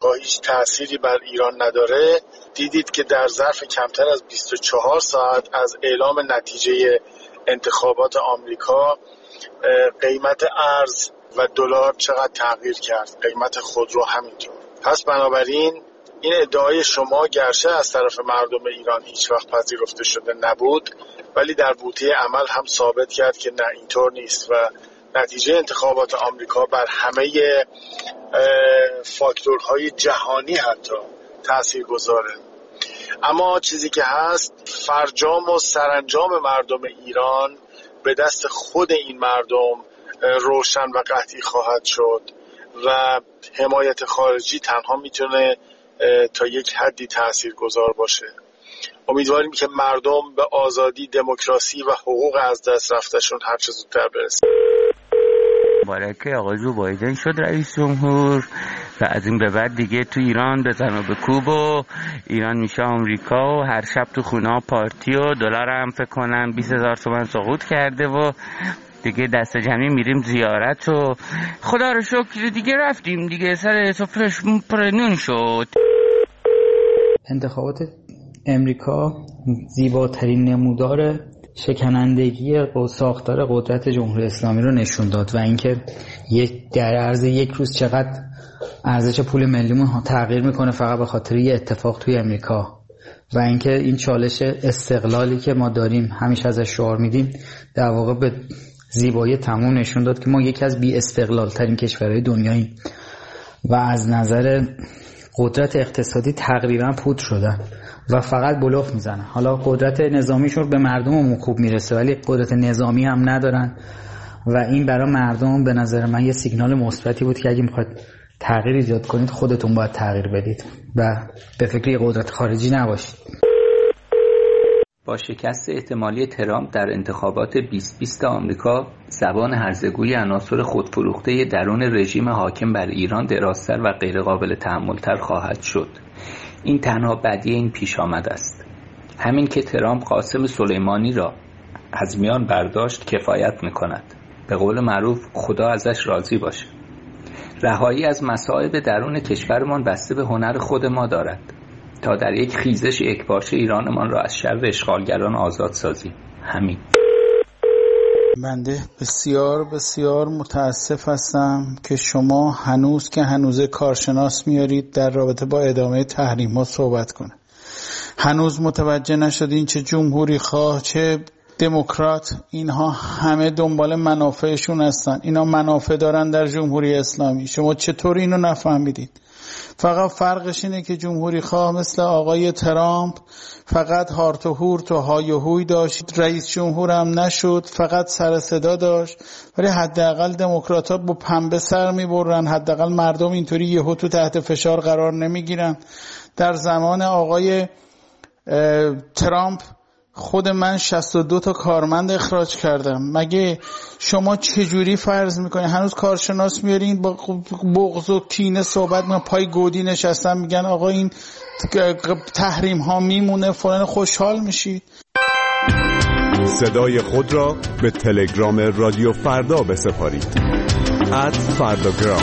آمریکا هیچ تأثیری بر ایران نداره، دیدید که در ظرف کمتر از 24 ساعت از اعلام نتیجه انتخابات آمریکا قیمت ارز و دلار چقدر تغییر کرد، قیمت خودرو همینطور. پس بنابراین این ادعای شما گرچه از طرف مردم ایران هیچ وقت پذیرفته شده نبود، ولی در بوته عمل هم ثابت کرد که نه، اینطور نیست و نتیجه انتخابات آمریکا بر همه فاکتورهای جهانی حتی تأثیر گذاره. اما چیزی که هست، فرجام و سرانجام مردم ایران به دست خود این مردم روشن و قطعی خواهد شد و حمایت خارجی تنها میتونه تا یک حدی تاثیرگذار باشه. امیدواریم که مردم به آزادی، دموکراسی و حقوق از دست رفتشون هر چه زودتر برسن. مبارکه آقای جو بایدن شد رئیس جمهور و از این به بعد دیگه تو ایران بزن و بکوب و ایران میشه آمریکا و هر شب تو خونه پارتی و دلار هم فکر کنم 20,000 تومان سقوط کرده و دیگه دست جمعی میریم زیارت و خدا رو شکر دیگه رفتیم دیگه سر سفرش پرنون شد. انتخابات امریکا زیباترین نمودار شکنندگی و ساختار قدرت جمهوری اسلامی رو نشون داد و اینکه در عرض یک روز چقدر ارزش پول ملیمون تغییر میکنه فقط به خاطر یه اتفاق توی امریکا و اینکه این چالش استقلالی که ما داریم همیشه ازش شعار میدیم در واقع به زیبایی تمام نشون داد که ما یکی از بی استقلال ترین کشورهای دنیاییم و از نظر قدرت اقتصادی تقریبا پودر شدن و فقط بلوف میزنن. حالا قدرت نظامیشون به مردم خوب میرسه ولی قدرت نظامی هم ندارن و این برای مردم به نظر من یه سیگنال مثبتی بود که اگه میخواید تغییر ایجاد کنید خودتون باید تغییر بدید و به فکر قدرت خارجی نباشید. با شکست احتمالی ترامپ در انتخابات 2020 آمریکا، زبان هرزگوی عناصر خودفروخته درون رژیم حاکم بر ایران درازتر و غیرقابل تحمل‌تر خواهد شد. این تنها بدیه این پیش آمد است. همین که ترامپ قاسم سلیمانی را از میان برداشت کفایت می‌کند. به قول معروف خدا ازش راضی باشه. رهایی از مصائب درون کشورمان بسته به هنر خود ما دارد تا در یک خیزش یکپارچه ایرانمان را از شر اشغالگران آزاد سازیم. همین. بنده بسیار بسیار متاسف هستم که شما هنوز کارشناس میارید در رابطه با ادامه تحریم‌ها صحبت کنه. هنوز متوجه نشدین چه جمهوری خواه چه دموکرات اینها همه دنبال منافعشون هستن. اینا منافع دارن در جمهوری اسلامی. شما چطور اینو نفهمیدید؟ فقط فرقش اینه که جمهوری خواه مثل آقای ترامپ فقط هارت و هورت و های و هوی داشت، رئیس جمهور هم نشد، فقط سر صدا داشت، ولی حداقل دموکرات‌ها با پنبه سر می‌برن، حداقل مردم اینطوری یهو تو تحت فشار قرار نمیگیرن. در زمان آقای ترامپ خود من 62 تا کارمند اخراج کردم. مگه شما چجوری فرض میکنین هنوز کارشناس میارین با بغض و کینه صحبت میکنن، پای گودی نشستن میگن آقا این تحریم ها میمونه فلان، خوشحال میشید؟ صدای خود را به تلگرام رادیو فردا بسپارید @فرداگرام.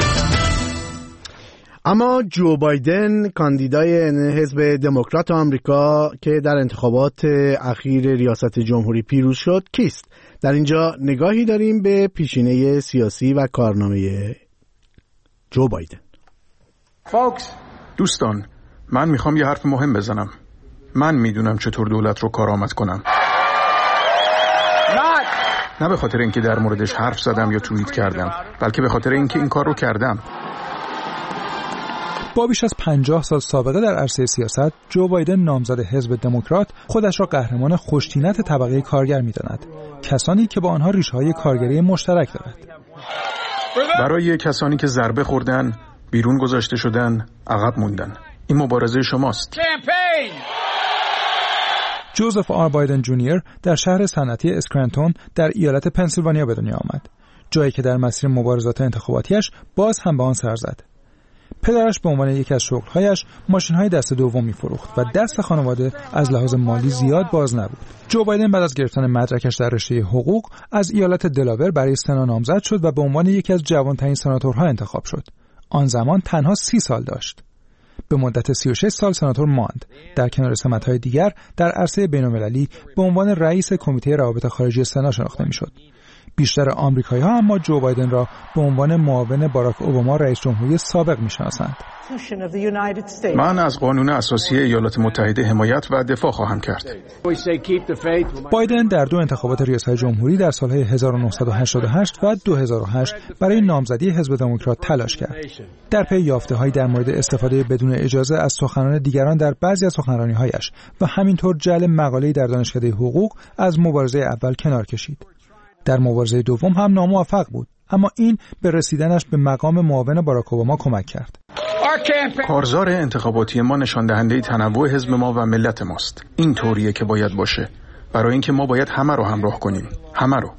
اما جو بایدن کاندیدای حزب دموکرات آمریکا که در انتخابات اخیر ریاست جمهوری پیروز شد کیست؟ در اینجا نگاهی داریم به پیشینه سیاسی و کارنامه جو بایدن. دوستان، من میخوام یه حرف مهم بزنم. من میدونم چطور دولت رو کارآمد کنم. نه به خاطر اینکه در موردش حرف زدم یا توییت کردم، بلکه به خاطر اینکه این کار رو کردم. با بیش از 50 سال سابقه در عرصه سیاست، جو بایدن نامزد حزب دموکرات خودش را قهرمان خوش‌طینت طبقه کارگر می‌داند، کسانی که با آنها ریشه‌های کارگری مشترک دارد. برای کسانی که ضربه خوردن، بیرون گذاشته شدن، عقب موندن. این مبارزه شماست. جوزف آر بایدن جونیور در شهر صنعتی اسکرانتون در ایالت پنسیلوانیا به دنیا آمد، جایی که در مسیر مبارزات انتخاباتیش باز هم به آن سر زد. پدرش به عنوان یکی از شغل‌هایش ماشین‌های دست دوم می‌فروخت و دست خانواده از لحاظ مالی زیاد باز نبود. جو بایدن بعد از گرفتن مدرکش در رشته حقوق از ایالت دلاور برای سنا نامزد شد و به عنوان یکی از جوان‌ترین سناتورها انتخاب شد. آن زمان تنها 30 سال داشت. به مدت 36 سال سناتور ماند. در کنار سمت‌های دیگر در عرصه بین‌المللی به عنوان رئیس کمیته روابط خارجی سنا شناخته می‌شد. بیشتر آمریکایی‌ها اما جو بایدن را به عنوان معاون باراک اوباما رئیس جمهوری سابق می‌شناسند. من از قانون اساسی ایالات متحده حمایت و دفاع خواهم کرد. بایدن در 2 انتخابات ریاست جمهوری در سالهای 1988 و 2008 برای نامزدی حزب دموکرات تلاش کرد. در پی یافته‌هایی در مورد استفاده بدون اجازه از سخنان دیگران در بعضی از سخنرانی‌هایش و همینطور جعل مقاله‌ای در دانشکده حقوق از مبارزه اول کنار کشید. در مبارزه دوم هم ناموفق بود، اما این به رسیدنش به مقام معاون باراک اوباما کمک کرد. کارزار انتخاباتی ما نشان دهنده تنوع حزب ما و ملت ماست. این طوریه که باید باشه. برای اینکه ما باید همه رو همراه کنیم. همه رو.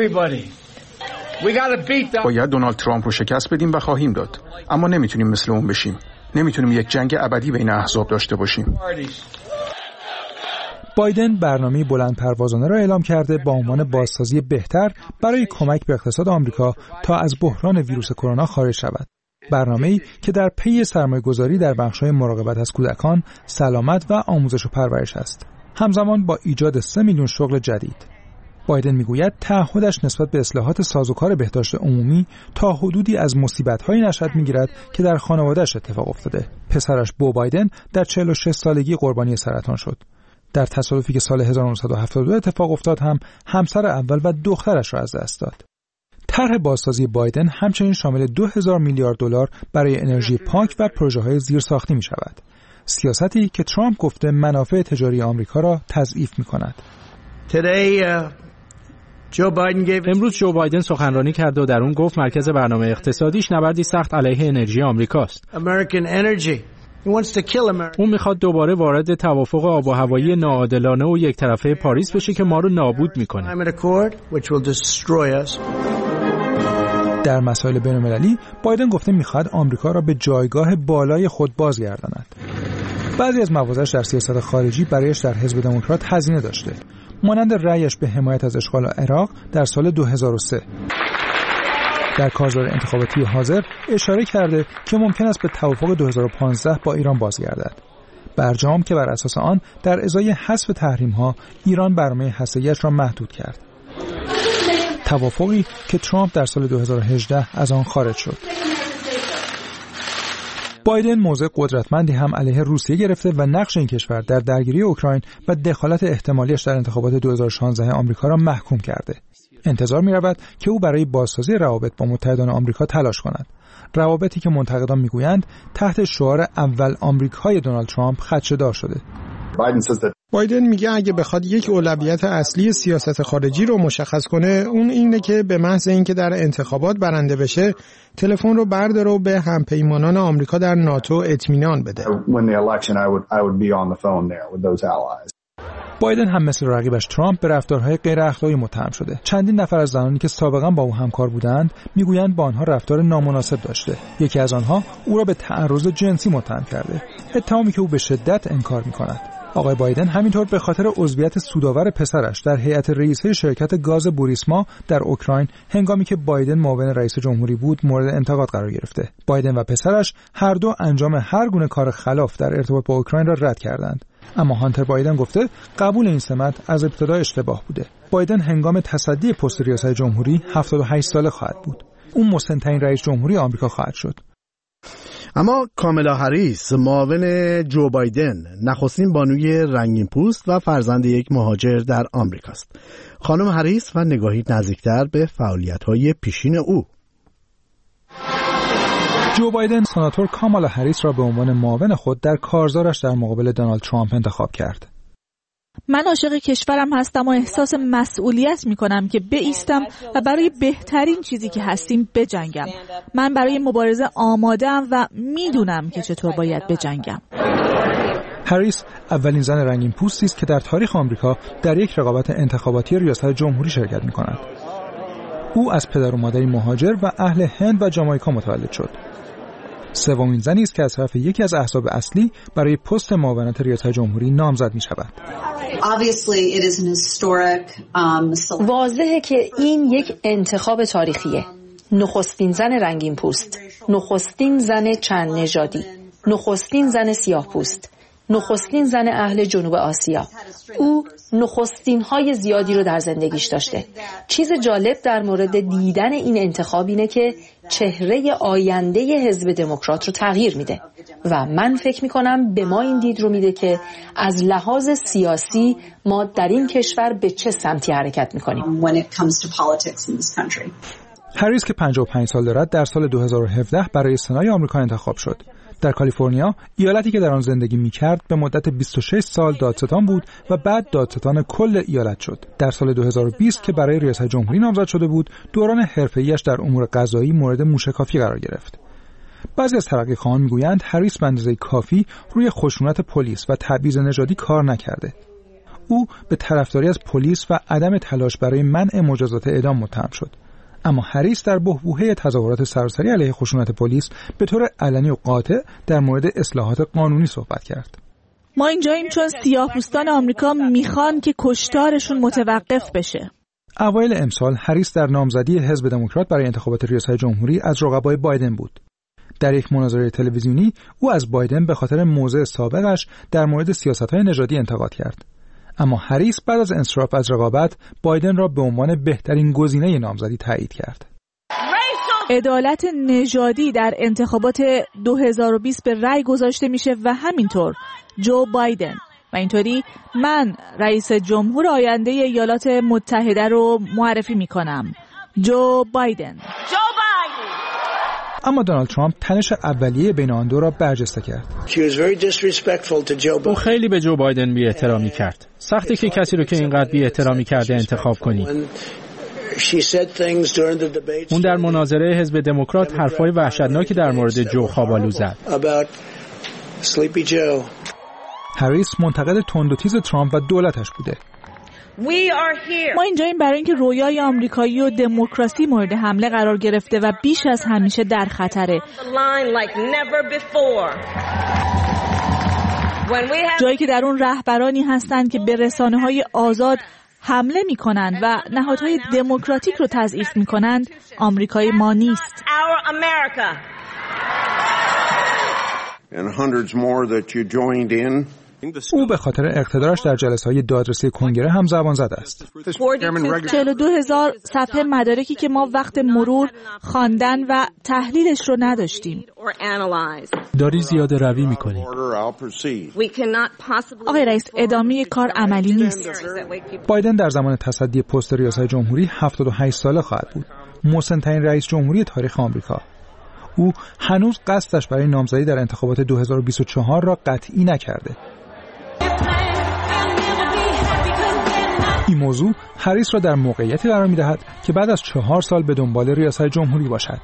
باید دونالد ترامپ رو شکست بدیم و خواهیم داد. اما نمیتونیم مثل اون بشیم. نمیتونیم یک جنگ ابدی بین احزاب داشته باشیم. بایدن برنامه بلند پروازانه را اعلام کرده با عنوان بازسازی بهتر برای کمک به اقتصاد آمریکا تا از بحران ویروس کرونا خارج شود. برنامه‌ای که در پی سرمایه‌گذاری در بخش‌های مراقبت از کودکان، سلامت و آموزش و پرورش است. همزمان با ایجاد 3 میلیون شغل جدید. بایدن میگوید تعهدش نسبت به اصلاحات سازوکار بهداشت عمومی تا حدودی از مصیبت‌هایی نشأت می‌گیرد که در خانواده‌اش اتفاق افتاده. پسرش بو بایدن در 46 سالگی قربانی سرطان شد. در تصادفی که سال 1972 اتفاق افتاد هم همسر اول و دخترش را از دست داد. طرح بازسازی بایدن همچنین شامل 2000 میلیارد دلار برای انرژی پاک و پروژه‌های زیرساختی می‌شود. سیاستی که ترامپ گفته منافع تجاری آمریکا را تضعیف می‌کند. امروز جو بایدن سخنرانی کرد و در اون گفت مرکز برنامه اقتصادیش نبردی سخت علیه انرژی آمریکاست. اون میخواد دوباره وارد توافق آب و هوایی ناعادلانه و یک طرفه پاریس بشه که ما رو نابود میکنه. در مسائل بین‌المللی بایدن گفته میخواد آمریکا را به جایگاه بالای خود بازگرداند. بعضی از موازش در سیاست خارجی برایش در حزب دموکرات هزینه داشته، مانند رأیش به حمایت از اشغال عراق در سال 2003. در کارزار انتخاباتی حاضر اشاره کرده که ممکن است به توافق 2015 با ایران بازگردد. برجام که بر اساس آن در ازای حذف تحریم‌ها ایران برنامه هسته‌ایش را محدود کرد. توافقی که ترامپ در سال 2018 از آن خارج شد. بایدن موضع قدرتمندی هم علیه روسیه گرفته و نقش این کشور در درگیری اوکراین و دخالت احتمالیش در انتخابات 2016 آمریکا را محکوم کرده. انتظار می‌رود که او برای بازسازی روابط با متحدان آمریکا تلاش کند. روابطی که منتقدان می‌گویند تحت شعار اول آمریکای دونالد ترامپ خدشه‌دار شده. بایدن میگه اگه بخواد یک اولویت اصلی سیاست خارجی رو مشخص کنه، اون اینه که به محض اینکه در انتخابات برنده بشه، تلفن رو برداره و به همپیمانان آمریکا در ناتو اطمینان بده. بایدن هم مثل رقیبش ترامپ به رفتارهای غیر اخلاقی متهم شده. چندین نفر از زنانی که سابقا با او همکار بودند میگویند با آنها رفتار نامناسب داشته. یکی از آنها او را به تعرض جنسی متهم کرده، اتهامی که او به شدت انکار می‌کند. آقای بایدن همینطور به خاطر عضویت سودآور پسرش در هیئت رئیسه شرکت گاز بوریسما در اوکراین هنگامی که بایدن معاون رئیس جمهوری بود مورد انتقاد قرار گرفته. بایدن و پسرش هر دو انجام هر گونه کار خلاف در ارتباط با اوکراین را رد کردند. اما هانتر بایدن گفته قبول این سمت از ابتدا اشتباه بوده. بایدن هنگام تصدی پست ریاست جمهوری 78 ساله خواهد بود. اون مسن‌ترین رئیس جمهوری آمریکا خواهد شد. اما کاملا هریس معاون جو بایدن نخستین بانوی رنگین پوست و فرزند یک مهاجر در آمریکاست. خانم هریس و نگاهی نزدیکتر به فعالیت‌های پیشین او. جو بایدن سناتور کامالا هریس را به عنوان معاون خود در کارزارش در مقابل دونالد ترامپ انتخاب کرد. من عاشق کشورم هستم و احساس مسئولیت میکنم که بایستم و برای بهترین چیزی که هستیم بجنگم. من برای مبارزه آماده‌ام و میدونم که چطور باید بجنگم. هریس اولین زن رنگین پوستی است که در تاریخ آمریکا در یک رقابت انتخاباتی ریاست جمهوری شرکت میکند. او از پدر و مادری مهاجر و اهل هند و جامائیکا متولد شد. سومین زنی است که از طرف یکی از احزاب اصلی برای پست معاونت ریاست جمهوری نامزد می شود. واضحه که این یک انتخاب تاریخیه. نخستین زن رنگین پوست. نخستین زن چند نژادی، نخستین زن سیاه‌پوست، نخستین زن اهل جنوب آسیا. او نخستین های زیادی رو در زندگیش داشته. چیز جالب در مورد دیدن این انتخاب اینه که چهره آینده حزب دموکرات رو تغییر میده و من فکر میکنم به ما این دید رو میده که از لحاظ سیاسی ما در این کشور به چه سمتی حرکت میکنیم. هریس که 55 سال دارد در سال 2017 برای سنای آمریکا انتخاب شد. در کالیفرنیا، ایالتی که در آن زندگی می‌کرد، به مدت 26 سال دادستان بود و بعد دادستان کل ایالت شد. در سال 2020 که برای ریاست جمهوری نامزد شده بود، دوران حرفه‌ایش در امور قضایی مورد موشکافی قرار گرفت. بعضی از ترقی‌خواهان می‌گویند هریس به اندازه کافی روی خشونت پلیس و تبعیض نژادی کار نکرده. او به طرفداری از پلیس و عدم تلاش برای منع مجازات اعدام متهم شد. اما هریس در بحبوحه تظاهرات سراسری علیه خشونت پلیس به طور علنی و قاطع در مورد اصلاحات قانونی صحبت کرد. ما اینجاییم چون سیاه‌پوستان آمریکا میخوان که کشتارشون متوقف بشه. اوایل امسال هریس در نامزدی حزب دموکرات برای انتخابات ریاست جمهوری از رقبای بایدن بود. در یک مناظره تلویزیونی او از بایدن به خاطر موضع سابقش در مورد سیاست‌های نژادی انتقاد کرد. اما هریس بعد از انصراف از رقابت بایدن را به عنوان بهترین گزینه نامزدی تایید کرد. عدالت نژادی در انتخابات 2020 به رأی گذاشته میشه و همینطور جو بایدن و اینطوری من رئیس جمهور آینده ایالات متحده رو معرفی میکنم، جو بایدن. اما دونالد ترامپ تنش اولیه بین آن دو را برجسته کرد. او خیلی به جو بایدن بی‌احترامی کرد. سخته که کسی رو که اینقدر بی‌احترامی کرده انتخاب کنی. اون در مناظره حزب دموکرات حرفای وحشتناکی در مورد جو خوابالو زد. هریس منتقد تند و تیز ترامپ و دولتش بوده. ما اینجاییم برای اینکه رویای آمریکایی و دموکراسی مورد حمله قرار گرفته و بیش از همیشه در خطره. جایی که در اون رهبرانی هستند که به رسانه‌های آزاد حمله می‌کنند و نهادهای دموکراتیک رو تضعیف می‌کنند، آمریکای ما نیست. او به خاطر اقتدارش در جلسه‌های دادرسی کنگره هم زبان زده است. 42,000 صفحه مدارکی که ما وقت مرور خواندن و تحلیلش رو نداشتیم. داری زیاده روی می‌کنی. آقای رئیس، ادامه کار عملی نیست. بایدن در زمان تصدی پست ریاست جمهوری 78 ساله خواهد بود. مسن‌ترین رئیس جمهوری تاریخ آمریکا. او هنوز قصدش برای نامزدی در انتخابات 2024 را قطعی نکرده. این موضوع هریس را در موقعیتی قرار می‌دهد که بعد از 4 سال به دنبال ریاست جمهوری باشد.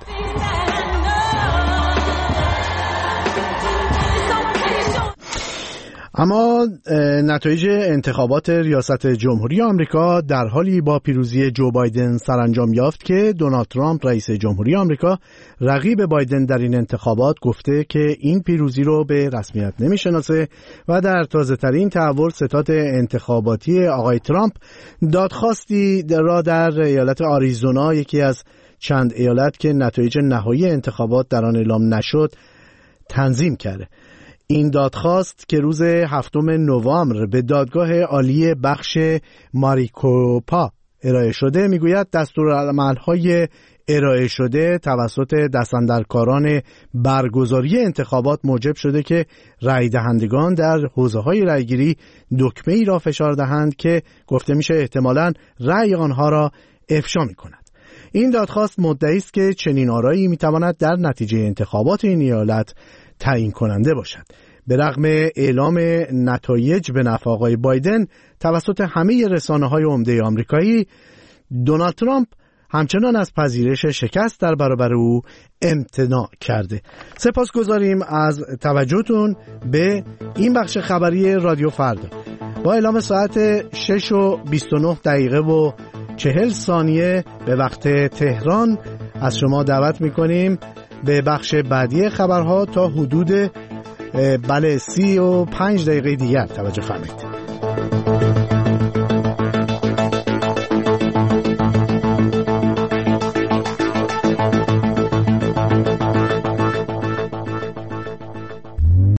اما نتایج انتخابات ریاست جمهوری آمریکا در حالی با پیروزی جو بایدن سرانجام یافت که دونالد ترامپ رئیس جمهوری آمریکا رقیب بایدن در این انتخابات گفته که این پیروزی رو به رسمیت نمیشناسه و در تازه‌ترین تحول ستاد انتخاباتی آقای ترامپ دادخواستی را در ایالت آریزونا، یکی از چند ایالت که نتایج نهایی انتخابات در آن اعلام نشد، تنظیم کرده. این دادخواست که روز 7 نوامبر به دادگاه عالی بخش ماریکوپا ارائه شده میگوید دستورالعمل‌های ارائه شده توسط دستاندرکاران برگزاری انتخابات موجب شده که رای دهندگان در حوزه‌های رایگیری دکمه‌ای را فشار دهند که گفته میشه احتمالاً رای آنها را افشا می‌کند. این دادخواست مدعی است که چنین آرایی می‌تواند در نتیجه انتخابات این ایالت تعیین کننده باشد. به رغم اعلام نتایج به نفع آقای بایدن توسط همه رسانه‌های عمده آمریکایی، دونالد ترامپ همچنان از پذیرش شکست در برابر او امتناع کرده. سپاسگزاریم از توجهتون به این بخش خبری رادیو فردا. با اعلام ساعت 6:29 و 40 ثانیه به وقت تهران از شما دعوت می‌کنیم به بخش بعدی خبرها تا حدود 35 دقیقه دیگر توجه فرمایید.